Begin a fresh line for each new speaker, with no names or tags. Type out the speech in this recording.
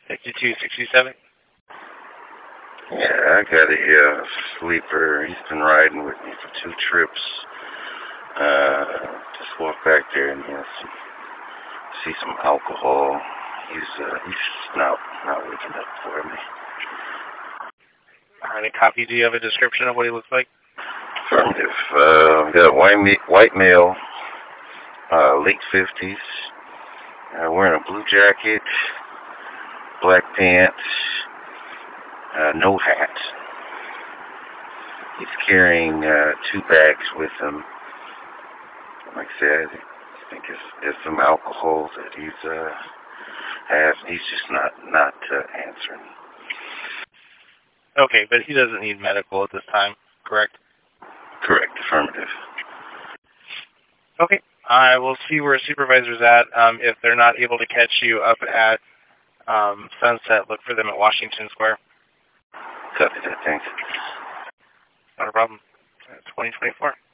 6267.
Yeah, I got a sleeper. He's been riding with me for 2 trips. Just walk back there and see some alcohol. He's just not waking up for me.
Alright, copy. Do you have a description of what he looks like?
Affirmative. We got white male, late 50s, wearing a blue jacket, black pants, no hat. He's carrying 2 bags with him. Like I said, I think it's some alcohol that he's has. He's just not answering.
Okay, but he doesn't need medical at this time, correct?
Correct. Affirmative.
Okay. I will see where supervisor's at. If they're not able to catch you up at Sunset, look for them at Washington Square.
Copy that. Thanks.
Not a problem. 2024.